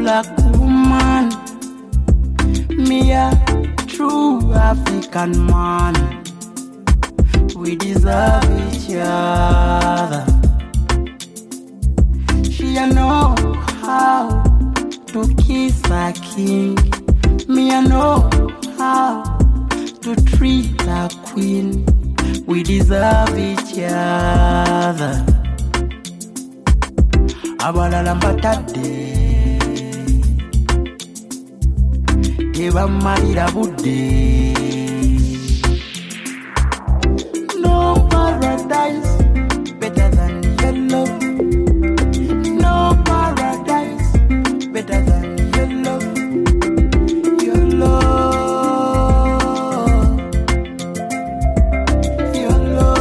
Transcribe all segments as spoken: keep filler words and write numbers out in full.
black woman, me a true African man. We deserve each other. She a know how to kiss a king. Me a know how to treat a queen. We deserve each other. Abalala mbatade Eva marira budde. No paradise better than your love. No paradise better than your love. Your love. Your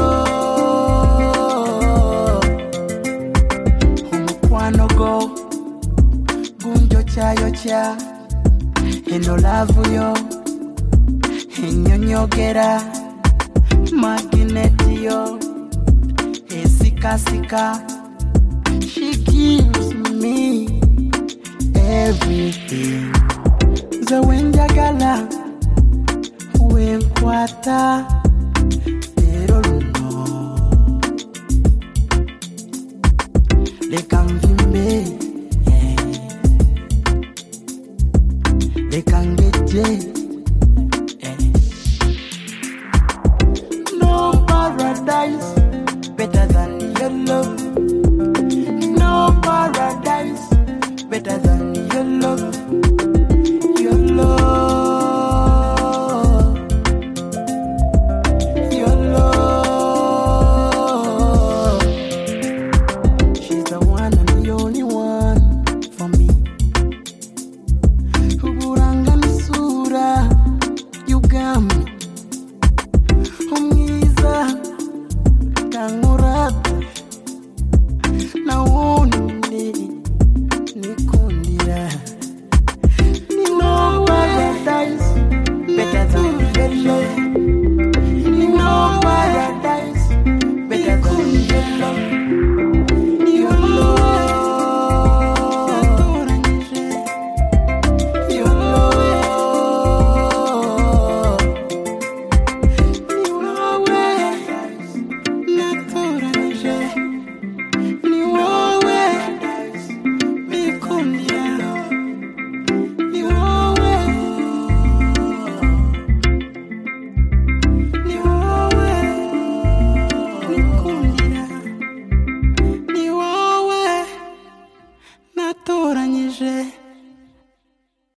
love. Umukwano go Gunjo chayo cha Eno love yo Enyonyogera Magnet yo Esika sika. She gives me everything. Zawenjagala Wenkwata Pero luno Lekamvimbe They can get J. No paradise better than your love. No paradise better than your love. Your love. Your love. She's the one and the only one for me. Naturalnie, że